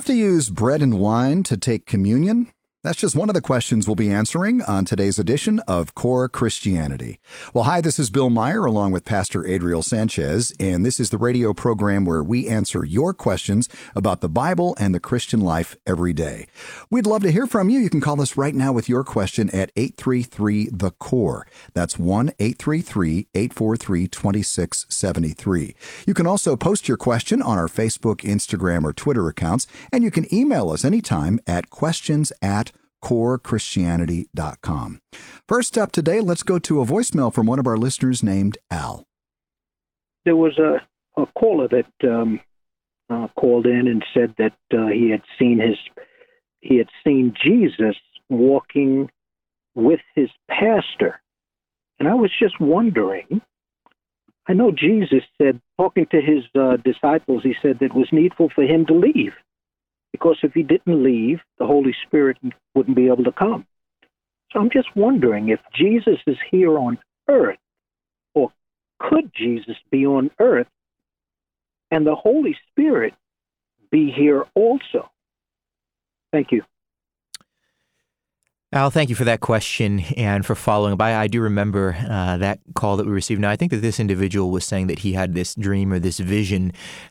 have to use bread and wine to take communion? That's just one of the questions we'll be answering on today's edition of Core Christianity. Well, hi, this is Bill Meyer along with Pastor Adriel Sanchez, and this is the radio program where we answer your questions about the Bible and the Christian life every day. We'd love to hear from you. You can call us right now with your question at 833-THE-CORE. That's 1-833-843-2673. You can also post your question on our Facebook, Instagram, or Twitter accounts, and you can email us anytime at questions@corechristianity.com. First up today, let's go to a voicemail from one of our listeners named Al. There was a caller that called in and said that he had seen Jesus walking with his pastor. And I was just wondering, I know Jesus said, talking to his disciples, he said that it was needful for him to leave. Because if he didn't leave, the Holy Spirit wouldn't be able to come. So I'm just wondering if Jesus is here on earth, or could Jesus be on earth and the Holy Spirit be here also? Thank you. Al, thank you for that question and for following up. I do remember that call that we received. Now, I think that this individual was saying that he had this dream or this vision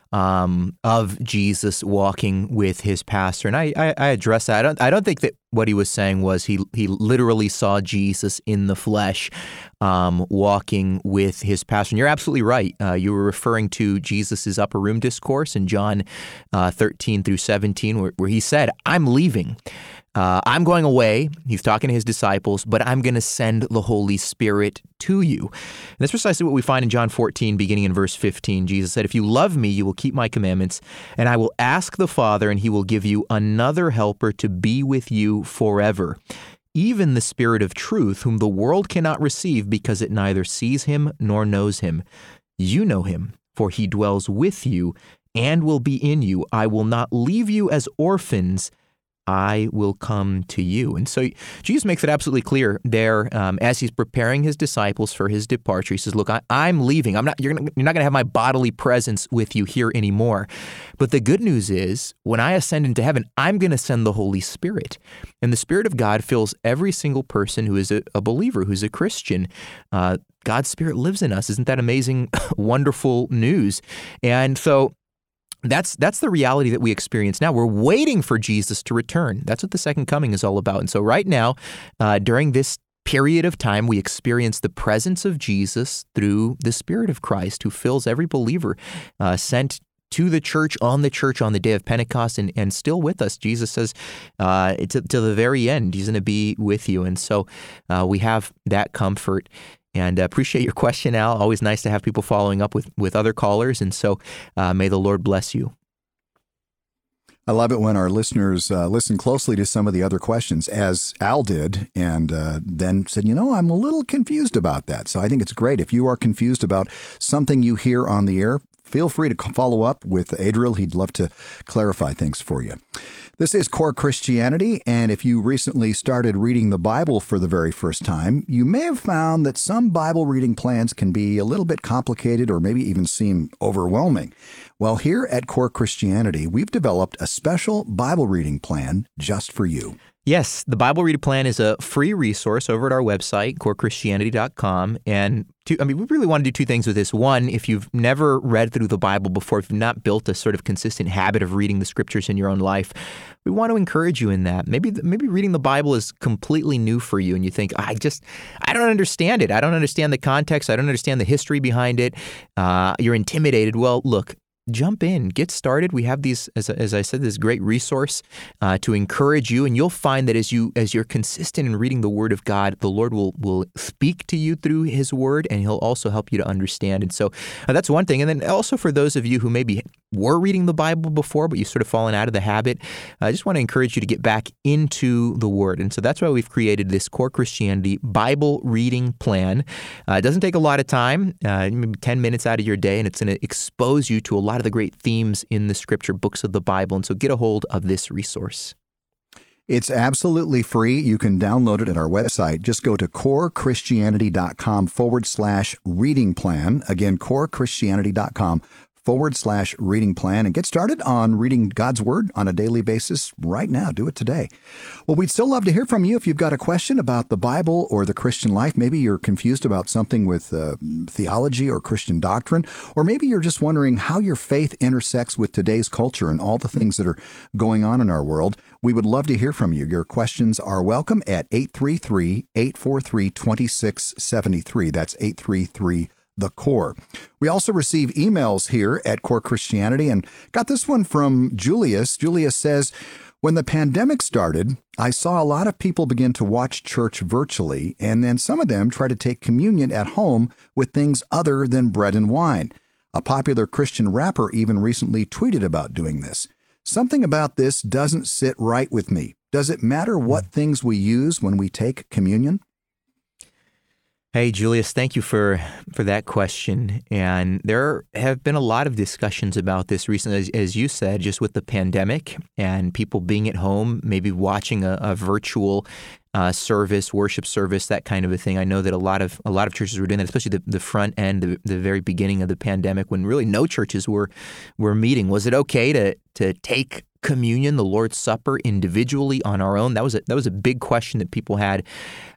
of Jesus walking with his pastor, and I addressed that. I don't think that what he was saying was he literally saw Jesus in the flesh walking with his pastor. And you're absolutely right. You were referring to Jesus' upper room discourse in John 13 through 17, where he said, "I'm leaving. I'm going away." He's talking to his disciples, "but I'm going to send the Holy Spirit to you." And that's precisely what we find in John 14, beginning in verse 15. Jesus said, "If you love me, you will keep my commandments, and I will ask the Father, and he will give you another helper to be with you forever, even the Spirit of truth, whom the world cannot receive because it neither sees him nor knows him. You know him, for he dwells with you and will be in you. I will not leave you as orphans. I will come to you." And so Jesus makes it absolutely clear there as he's preparing his disciples for his departure. He says, "Look, I'm leaving. You're not going to have my bodily presence with you here anymore. But the good news is, when I ascend into heaven, I'm going to send the Holy Spirit. And the Spirit of God fills every single person who is a believer, who's a Christian. God's Spirit lives in us. Isn't that amazing, wonderful news? And so that's the reality that we experience now. We're waiting for Jesus to return. That's what the second coming is all about. And so right now, during this period of time, we experience the presence of Jesus through the Spirit of Christ, who fills every believer, sent to the church on the day of Pentecost, and still with us. Jesus says to the very end, he's going to be with you. And so we have that comfort. And appreciate your question, Al. Always nice to have people following up with other callers. And so may the Lord bless you. I love it when our listeners listen closely to some of the other questions, as Al did, and then said, I'm a little confused about that. So I think it's great. If you are confused about something you hear on the air, feel free to follow up with Adriel. He'd love to clarify things for you. This is Core Christianity, and if you recently started reading the Bible for the very first time, you may have found that some Bible reading plans can be a little bit complicated or maybe even seem overwhelming. Well, here at Core Christianity, we've developed a special Bible reading plan just for you. Yes, the Bible Reading Plan is a free resource over at our website, corechristianity.com. And we really want to do two things with this. One, if you've never read through the Bible before, if you've not built a sort of consistent habit of reading the scriptures in your own life, we want to encourage you in that. Maybe reading the Bible is completely new for you, and you think, I don't understand it. I don't understand the context. I don't understand the history behind it. You're intimidated. Well, look, jump in, get started. We have these, as I said, this great resource to encourage you, and you'll find that as you're consistent in reading the Word of God, the Lord will speak to you through His Word, and He'll also help you to understand. And so that's one thing. And then also for those of you who maybe were reading the Bible before, but you've sort of fallen out of the habit, I just want to encourage you to get back into the Word. And so that's why we've created this Core Christianity Bible Reading Plan. It doesn't take a lot of time, maybe 10 minutes out of your day, and it's going to expose you to a lot of the great themes in the scripture books of the Bible. And so get a hold of this resource. It's absolutely free. You can download it at our website. Just go to corechristianity.com/reading plan. Again, corechristianity.com reading plan and get started on reading God's Word on a daily basis right now. Do it today. Well, we'd still love to hear from you if you've got a question about the Bible or the Christian life. Maybe you're confused about something with theology or Christian doctrine, or maybe you're just wondering how your faith intersects with today's culture and all the things that are going on in our world. We would love to hear from you. Your questions are welcome at 833-843-2673. That's 833-THE-CORE. We also receive emails here at Core Christianity, and got this one from Julius. Julius says, when the pandemic started, I saw a lot of people begin to watch church virtually, and then some of them try to take communion at home with things other than bread and wine. A popular Christian rapper even recently tweeted about doing this. Something about this doesn't sit right with me. Does it matter what things we use when we take communion? Hey, Julius, thank you for that question. And there have been a lot of discussions about this recently, as you said, just with the pandemic and people being at home, maybe watching a virtual service, worship service, that kind of a thing. I know that a lot of churches were doing that, especially the front end, the very beginning of the pandemic, when really no churches were meeting. Was it okay to take communion, the Lord's Supper, individually on our own? That was a big question that people had.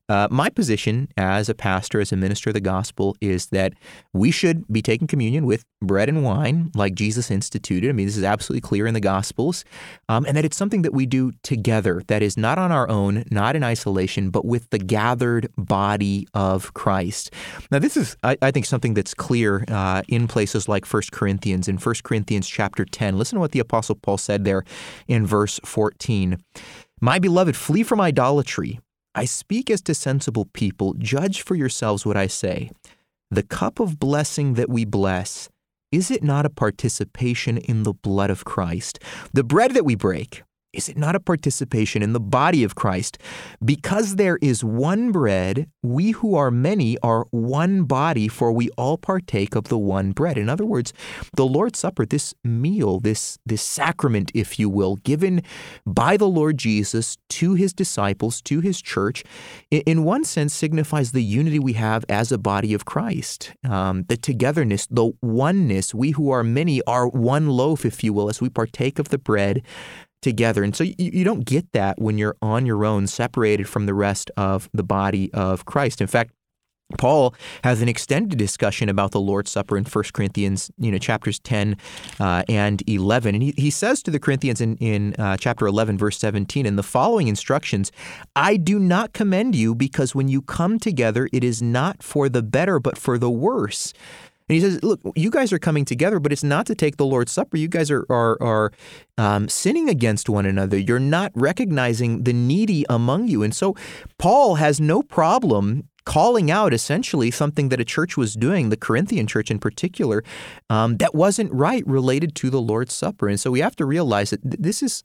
My position as a pastor, as a minister of the gospel, is that we should be taking communion with bread and wine like Jesus instituted. I mean, this is absolutely clear in the Gospels, and that it's something that we do together, that is not on our own, not in isolation, but with the gathered body of Christ. Now, this is, I think, something that's clear in places like 1 Corinthians. In 1 Corinthians chapter 10, listen to what the Apostle Paul said there in verse 14. My beloved, flee from idolatry. I speak as to sensible people. Judge for yourselves what I say. The cup of blessing that we bless, is it not a participation in the blood of Christ? The bread that we break, is it not a participation in the body of Christ? Because there is one bread, we who are many are one body, for we all partake of the one bread. In other words, the Lord's Supper, this meal, this sacrament, if you will, given by the Lord Jesus to his disciples, to his church, in one sense signifies the unity we have as a body of Christ, the togetherness, the oneness. We who are many are one loaf, if you will, as we partake of the bread together. And so you don't get that when you're on your own, separated from the rest of the body of Christ. In fact, Paul has an extended discussion about the Lord's Supper in 1 Corinthians, chapters 10 and 11. And he says to the Corinthians in chapter 11, verse 17, in the following instructions, I do not commend you because when you come together, it is not for the better, but for the worse. And he says, look, you guys are coming together, but it's not to take the Lord's Supper. You guys are sinning against one another. You're not recognizing the needy among you. And so Paul has no problem calling out essentially something that a church was doing, the Corinthian church in particular, that wasn't right related to the Lord's Supper. And so we have to realize that this is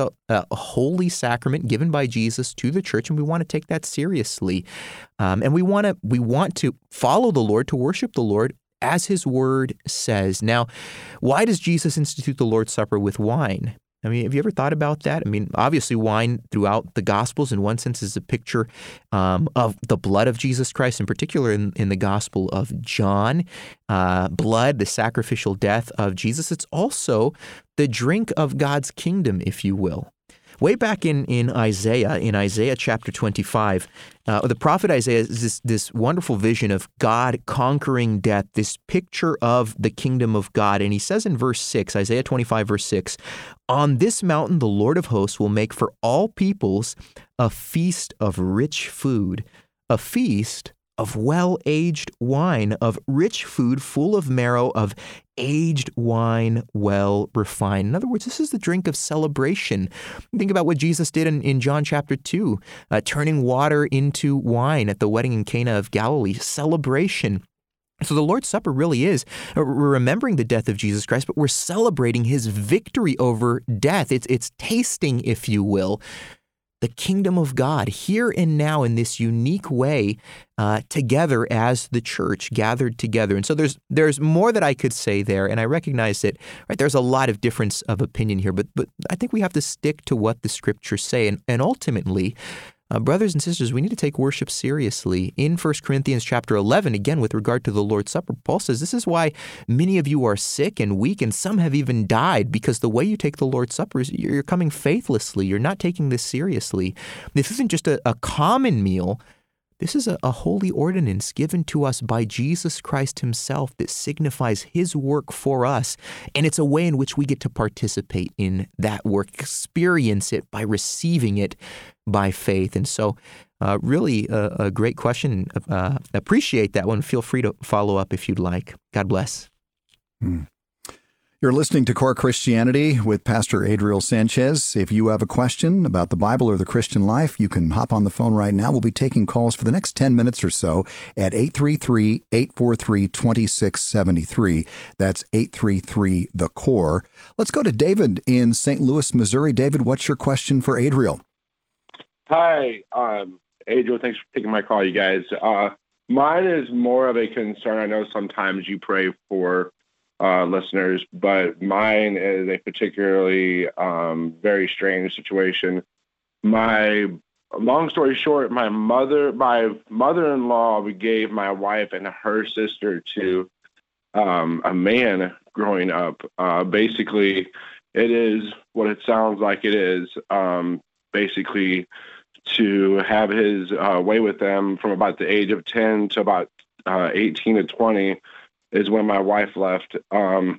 a holy sacrament given by Jesus to the church, and we want to take that seriously. And we want to follow the Lord, to worship the Lord as his word says. Now, why does Jesus institute the Lord's Supper with wine? I mean, have you ever thought about that? I mean, obviously wine throughout the Gospels in one sense is a picture of the blood of Jesus Christ, in particular in the Gospel of John. Blood, the sacrificial death of Jesus. It's also the drink of God's kingdom, if you will. Way back in Isaiah chapter 25, the prophet Isaiah is this wonderful vision of God conquering death, this picture of the kingdom of God. And he says in verse 6, Isaiah 25, verse 6, on this mountain the Lord of hosts will make for all peoples a feast of rich food, a feast of well-aged wine, of rich food full of marrow, of aged wine well refined. In other words, this is the drink of celebration. Think about what Jesus did in John chapter 2, turning water into wine at the wedding in Cana of Galilee. Celebration. So the Lord's Supper really is, we're remembering the death of Jesus Christ, but we're celebrating his victory over death. It's tasting, if you will, the kingdom of God here and now in this unique way, together as the church gathered together. And so there's more that I could say there, and I recognize that there's a lot of difference of opinion here, but I think we have to stick to what the scriptures say, and ultimately, brothers and sisters, we need to take worship seriously. In 1 Corinthians chapter 11, again, with regard to the Lord's Supper, Paul says this is why many of you are sick and weak, and some have even died, because the way you take the Lord's Supper is you're coming faithlessly. You're not taking this seriously. This isn't just a common meal. This is a holy ordinance given to us by Jesus Christ himself that signifies his work for us. And it's a way in which we get to participate in that work, experience it by receiving it by faith. And so really a great question. Appreciate that one. Feel free to follow up if you'd like. God bless. You're listening to Core Christianity with Pastor Adriel Sanchez. If you have a question about the Bible or the Christian life, you can hop on the phone right now. We'll be taking calls for the next 10 minutes or so at 833-843-2673. That's 833-THE-CORE. Let's go to David in St. Louis, Missouri. David, what's your question for Adriel? Hi, Adriel. Thanks for taking my call, you guys. Mine is more of a concern. I know sometimes you pray for listeners, but mine is a particularly very strange situation. Long story short, my mother-in-law gave my wife and her sister to a man growing up. Basically, it is what it sounds like it is. Basically, to have his way with them from about the age of 10 to about 18 to 20 is when my wife left. My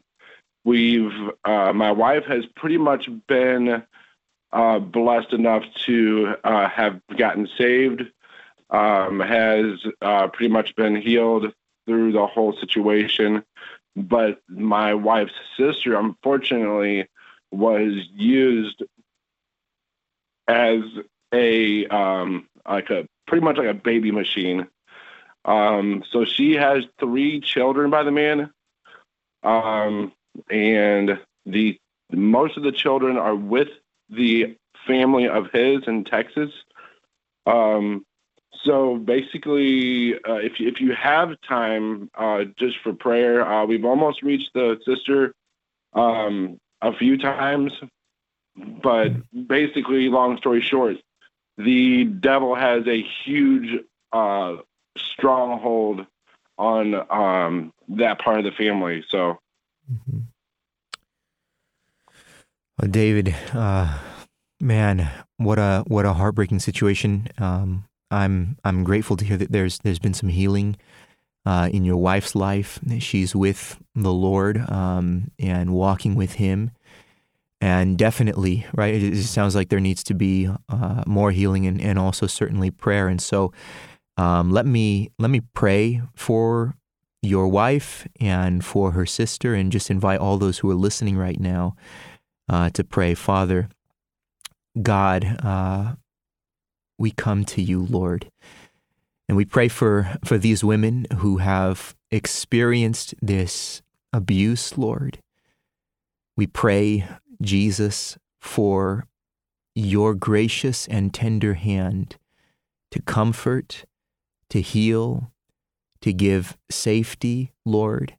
wife has pretty much been blessed enough to have gotten saved, has pretty much been healed through the whole situation. But my wife's sister, unfortunately, was used as a pretty much like a baby machine. So she has 3 children by the man, and most of the children are with the family of his in Texas. So basically, if you have time, just for prayer, we've almost reached the sister a few times, but basically, long story short, the devil has a huge stronghold on that part of the family. So, David, man, what a heartbreaking situation. I'm grateful to hear that there's been some healing in your wife's life. She's with the Lord and walking with Him. And definitely, right, it sounds like there needs to be more healing and also certainly prayer. And so let me pray for your wife and for her sister, and just invite all those who are listening right now to pray. Father God, we come to you, Lord, and we pray for these women who have experienced this abuse, Lord. We pray, Jesus, for your gracious and tender hand to comfort, to heal, to give safety, Lord,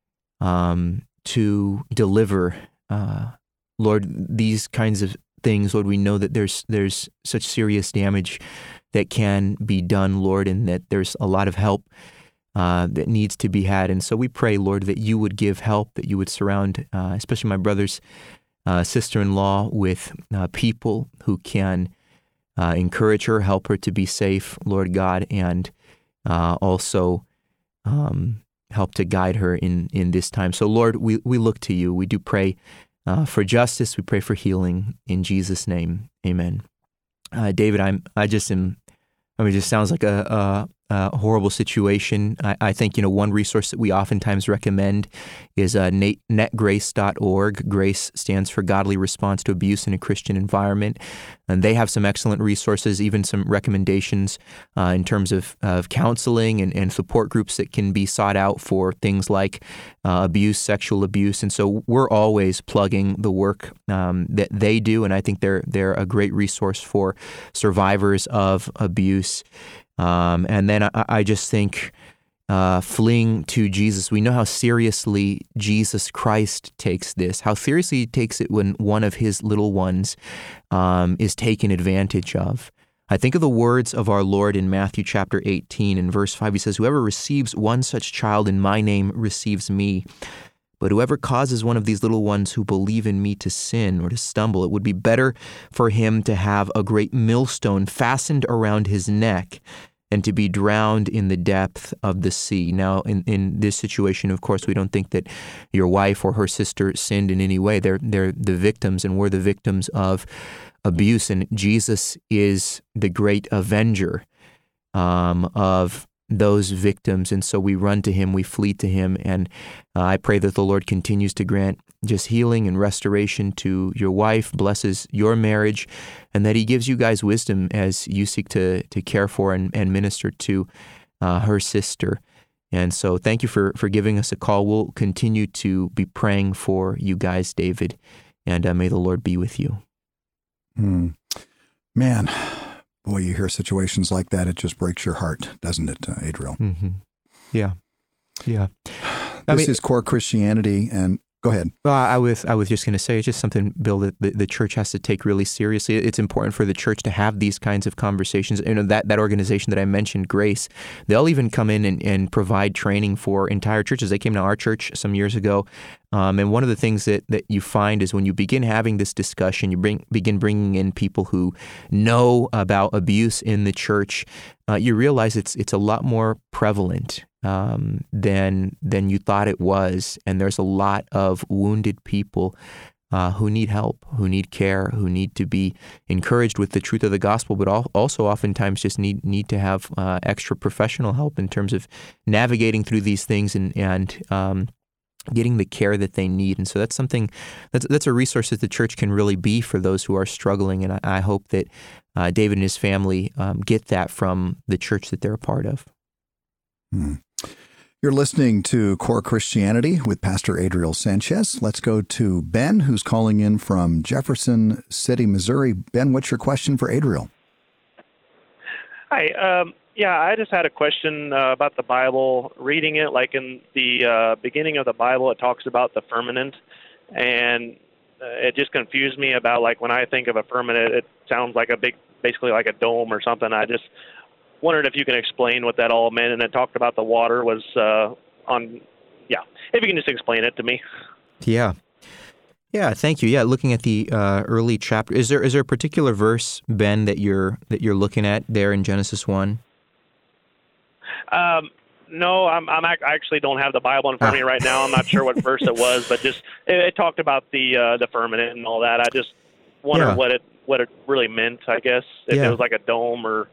to deliver, Lord, these kinds of things. Lord, we know that there's such serious damage that can be done, Lord, and that there's a lot of help that needs to be had. And so we pray, Lord, that you would give help, that you would surround, especially my brother's sister-in-law, with people who can encourage her, help her to be safe, Lord God, and also help to guide her in this time. So, Lord, we look to you. We do pray for justice. We pray for healing in Jesus' name. Amen. David, it just sounds like a horrible situation. I think, one resource that we oftentimes recommend is netgrace.org. GRACE stands for Godly Response to Abuse in a Christian Environment. And they have some excellent resources, even some recommendations in terms of counseling and support groups that can be sought out for things like abuse, sexual abuse. And so we're always plugging the work that they do, and I think they're a great resource for survivors of abuse. And then I just think fleeing to Jesus, we know how seriously Jesus Christ takes this, how seriously he takes it when one of his little ones is taken advantage of. I think of the words of our Lord in Matthew chapter 18 and verse 5. He says, "Whoever receives one such child in my name receives me. But whoever causes one of these little ones who believe in me to sin or to stumble, it would be better for him to have a great millstone fastened around his neck and to be drowned in the depth of the sea." Now, in this situation, of course, we don't think that your wife or her sister sinned in any way. They're the victims, and we're the victims of abuse. And Jesus is the great avenger of those victims. And so we run to him, we flee to him. And I pray that the Lord continues to grant just healing and restoration to your wife, blesses your marriage, and that he gives you guys wisdom as you seek to care for and minister to her sister. And so thank you for giving us a call. We'll continue to be praying for you guys, David, and may the Lord be with you. Man, boy, you hear situations like that, it just breaks your heart, doesn't it, Adriel? Mm-hmm. Yeah. This is Core Christianity, and go ahead. Well, I was just going to say, it's just something, Bill, that the church has to take really seriously. It's important for the church to have these kinds of conversations. You know, that organization that I mentioned, Grace, they'll even come in and provide training for entire churches. They came to our church some years ago. And one of the things that you find is when you begin having this discussion, you begin bringing in people who know about abuse in the church, you realize it's a lot more prevalent than you thought it was. And there's a lot of wounded people who need help, who need care, who need to be encouraged with the truth of the gospel, but also oftentimes just need to have extra professional help in terms of navigating through these things and getting the care that they need. And so that's something, that's a resource that the church can really be for those who are struggling. And I hope that David and his family get that from the church that they're a part of. You're listening to Core Christianity with Pastor Adriel Sanchez. Let's go to Ben, who's calling in from Jefferson City, Missouri. Ben, what's your question for Adriel? Hi. I just had a question about the Bible. Reading it, like in the beginning of the Bible, it talks about the firmament, and it just confused me about, like, when I think of a firmament, it sounds like basically like a dome or something. I just wondered if you can explain what that all meant, and it talked about the water was if you can just explain it to me. Yeah, thank you. Yeah, looking at the early chapter, is there a particular verse, Ben, that you're looking at there in Genesis 1? No, I actually don't have the Bible in front of me right now. I'm not sure what verse it was, but just it talked about the firmament and all that. I just wondered what it really meant, I guess, if it was like a dome or.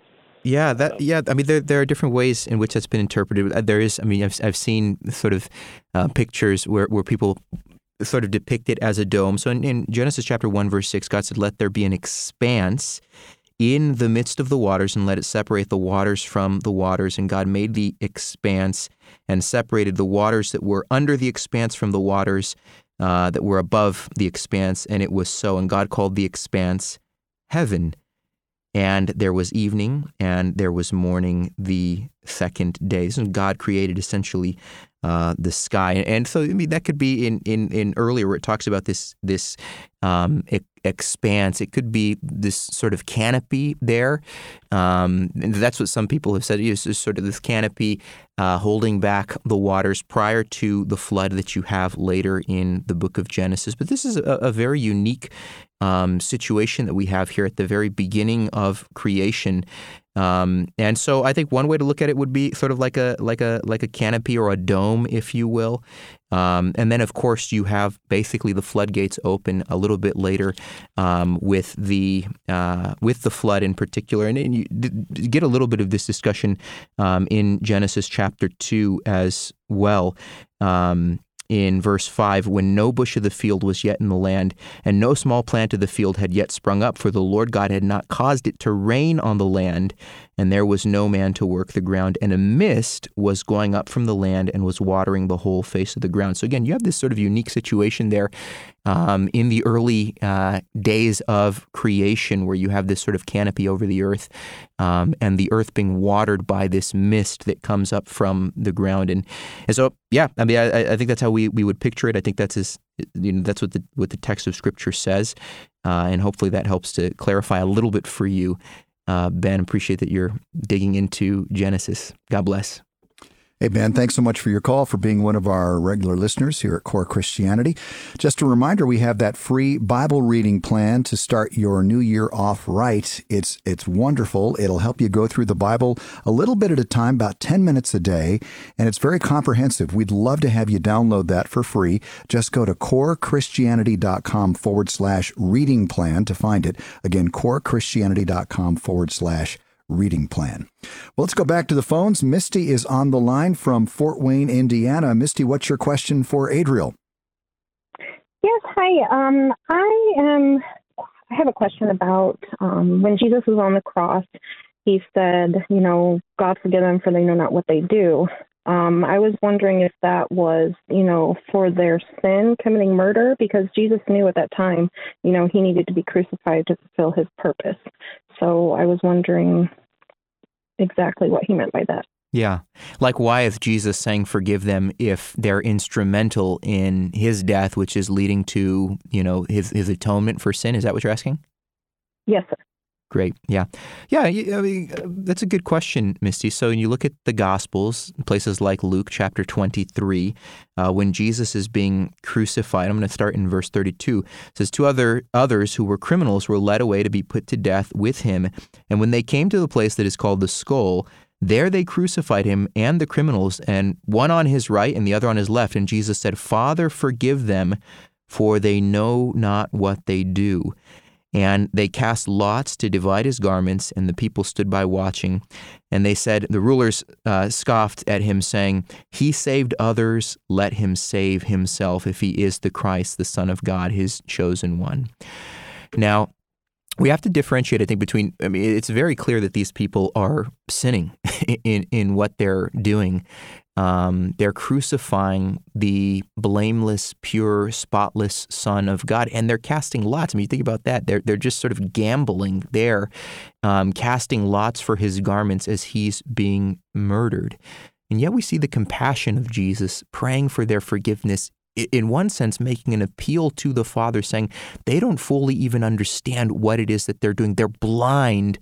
I mean, there are different ways in which that's been interpreted. There is, I mean, I've seen sort of pictures where people sort of depict it as a dome. So in Genesis chapter 1, verse 6, God said, "Let there be an expanse in the midst of the waters, and let it separate the waters from the waters. And God made the expanse and separated the waters that were under the expanse from the waters that were above the expanse. And it was so. And God called the expanse heaven. And there was evening, and there was morning the second day." So God created essentially the sky, and so I mean that could be in earlier where it talks about this expanse. It could be this sort of canopy there, and that's what some people have said. Is sort of this canopy holding back the waters prior to the flood that you have later in the book of Genesis. But this is a very unique situation that we have here at the very beginning of creation. And so I think one way to look at it would be sort of like a canopy or a dome, if you will. And then, of course, you have basically the floodgates open a little bit later with the flood in particular. And you get a little bit of this discussion in Genesis chapter 2 as well. In verse 5, "When no bush of the field was yet in the land, and no small plant of the field had yet sprung up, for the Lord God had not caused it to rain on the land, and there was no man to work the ground, and a mist was going up from the land and was watering the whole face of the ground." So again, you have this sort of unique situation there in the early days of creation where you have this sort of canopy over the earth, and the earth being watered by this mist that comes up from the ground. And so, yeah, I mean, I think that's how we would picture it. I think that's that's what the text of Scripture says, and hopefully that helps to clarify a little bit for you Ben, appreciate that you're digging into Genesis. God bless. Hey, Ben, thanks so much for your call, for being one of our regular listeners here at Core Christianity. Just a reminder, we have that free Bible reading plan to start your new year off right. It's wonderful. It'll help you go through the Bible a little bit at a time, about 10 minutes a day, and it's very comprehensive. We'd love to have you download that for free. Just go to corechristianity.com/reading plan to find it. Again, corechristianity.com/reading plan. Well, let's go back to the phones. Misty is on the line from Fort Wayne, Indiana. Misty, what's your question for Adriel? Yes, hi. I have a question about when Jesus was on the cross, he said, God forgive them for they know not what they do. I was wondering if that was, for their sin, committing murder, because Jesus knew at that time, he needed to be crucified to fulfill his purpose. So I was wondering exactly what he meant by that. Yeah. Like, why is Jesus saying forgive them if they're instrumental in his death, which is leading to, his atonement for sin? Is that what you're asking? Yes, sir. Great. Yeah. Yeah. I mean, that's a good question, Misty. So when you look at the Gospels, places like Luke chapter 23, when Jesus is being crucified, I'm going to start in verse 32. It says, two others who were criminals were led away to be put to death with him. And when they came to the place that is called the Skull, there they crucified him and the criminals, and one on his right and the other on his left. And Jesus said, Father, forgive them, for they know not what they do. And they cast lots to divide his garments, and the people stood by watching. And they said, the rulers scoffed at him, saying, He saved others, let him save himself, if he is the Christ, the Son of God, his chosen one. Now, we have to differentiate, I think, between, it's very clear that these people are sinning in what they're doing. They're crucifying the blameless, pure, spotless Son of God, and they're casting lots. You think about that. They're just sort of gambling there, casting lots for his garments as he's being murdered. And yet we see the compassion of Jesus praying for their forgiveness, in one sense making an appeal to the Father, saying they don't fully even understand what it is that they're doing. They're blind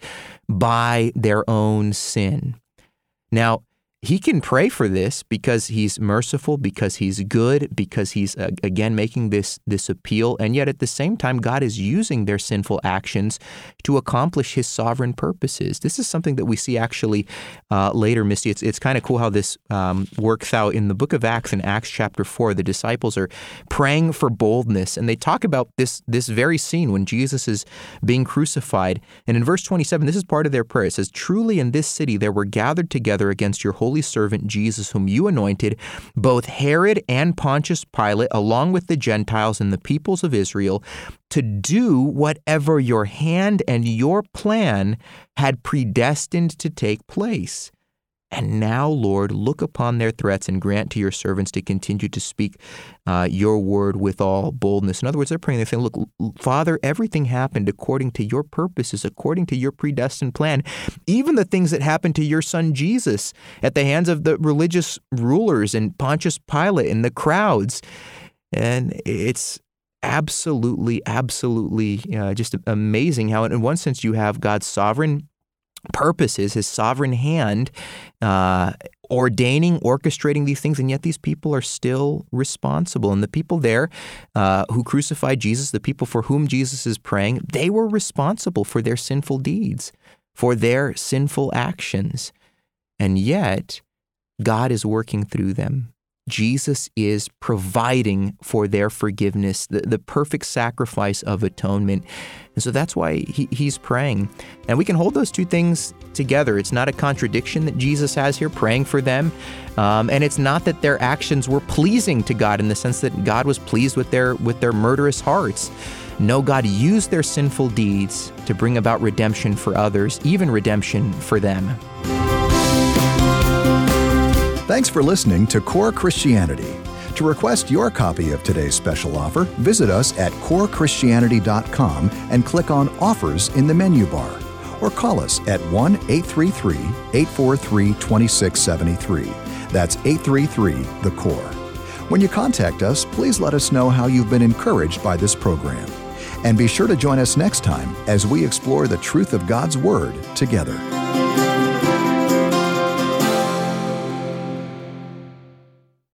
by their own sin. Now, he can pray for this because he's merciful, because he's good, because he's, again, making this appeal. And yet at the same time, God is using their sinful actions to accomplish his sovereign purposes. This is something that we see actually later, Misty. It's kind of cool how this works out. In the book of Acts, in Acts chapter 4, the disciples are praying for boldness. And they talk about this very scene when Jesus is being crucified. And in verse 27, this is part of their prayer. It says, Truly in this city there were gathered together against your holy servant Jesus, whom you anointed, both Herod and Pontius Pilate, along with the Gentiles and the peoples of Israel, to do whatever your hand and your plan had predestined to take place. And now, Lord, look upon their threats and grant to your servants to continue to speak your word with all boldness. In other words, they're praying, they're saying, look, Father, everything happened according to your purposes, according to your predestined plan. Even the things that happened to your son Jesus at the hands of the religious rulers and Pontius Pilate and the crowds. And it's absolutely just amazing how, in one sense, you have God's sovereign purposes, his sovereign hand, ordaining, orchestrating these things, and yet these people are still responsible. And the people there who crucified Jesus, the people for whom Jesus is praying, they were responsible for their sinful deeds, for their sinful actions. And yet, God is working through them. Jesus is providing for their forgiveness, the perfect sacrifice of atonement. And so that's why he's praying. And we can hold those two things together. It's not a contradiction that Jesus has here, praying for them. And it's not that their actions were pleasing to God in the sense that God was pleased with their murderous hearts. No, God used their sinful deeds to bring about redemption for others, even redemption for them. Thanks for listening to Core Christianity. To request your copy of today's special offer, visit us at corechristianity.com and click on Offers in the menu bar, or call us at 1-833-843-2673. That's 833-THE-CORE. When you contact us, please let us know how you've been encouraged by this program. And be sure to join us next time as we explore the truth of God's Word together.